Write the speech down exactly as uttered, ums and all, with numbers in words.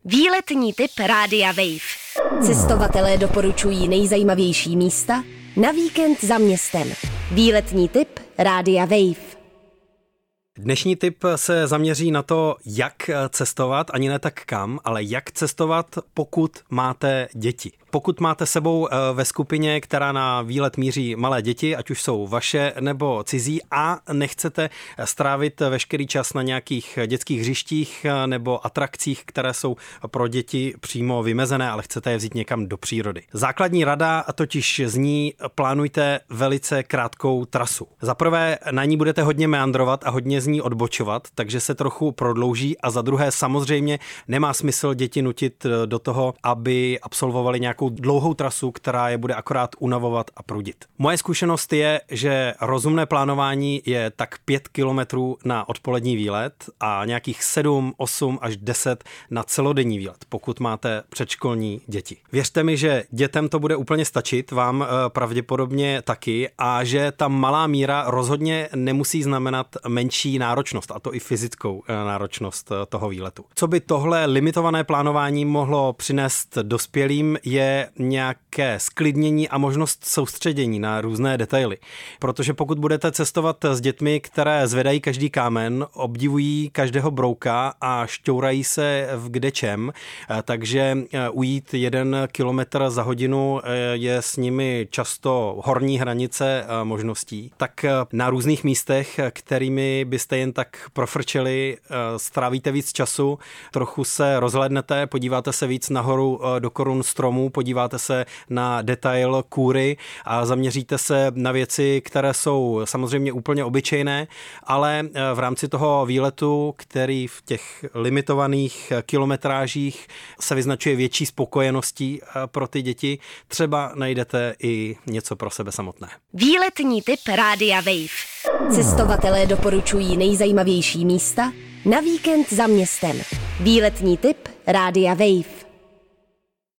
Výletní tip Rádia Wave. Cestovatelé doporučují nejzajímavější místa na víkend za městem. Výletní tip Rádia Wave. Dnešní tip se zaměří na to, jak cestovat, ani ne tak kam, ale jak cestovat, pokud máte děti. Pokud máte sebou ve skupině, která na výlet míří malé děti, ať už jsou vaše nebo cizí, a nechcete strávit veškerý čas na nějakých dětských hřištích nebo atrakcích, které jsou pro děti přímo vymezené, ale chcete je vzít někam do přírody. Základní rada totiž zní: plánujte velice krátkou trasu. Za prvé na ní budete hodně meandrovat a hodně z ní odbočovat, takže se trochu prodlouží, a za druhé samozřejmě nemá smysl děti nutit do toho, aby absolvovali nějakou dlouhou trasu, která je bude akorát unavovat a prudit. Moje zkušenost je, že rozumné plánování je tak pět kilometrů na odpolední výlet a nějakých sedm, osm až deset na celodenní výlet, pokud máte předškolní děti. Věřte mi, že dětem to bude úplně stačit, vám pravděpodobně taky, a že ta malá míra rozhodně nemusí znamenat menší náročnost, a to i fyzickou náročnost toho výletu. Co by tohle limitované plánování mohlo přinést dospělým, je nějaké sklidnění a možnost soustředění na různé detaily. Protože pokud budete cestovat s dětmi, které zvedají každý kámen, obdivují každého brouka a šťourají se v kdečem, takže ujít jeden kilometr za hodinu je s nimi často horní hranice možností, tak na různých místech, kterými byste jen tak profrčeli, strávíte víc času, trochu se rozhlédnete, podíváte se víc nahoru do korun stromů, podíváte se na detail kůry a zaměříte se na věci, které jsou samozřejmě úplně obyčejné, ale v rámci toho výletu, který v těch limitovaných kilometrážích se vyznačuje větší spokojeností pro ty děti, třeba najdete i něco pro sebe samotné. Výletní tip Rádia Wave. Cestovatelé doporučují nejzajímavější místa na víkend za městem. Výletní tip Rádia Wave.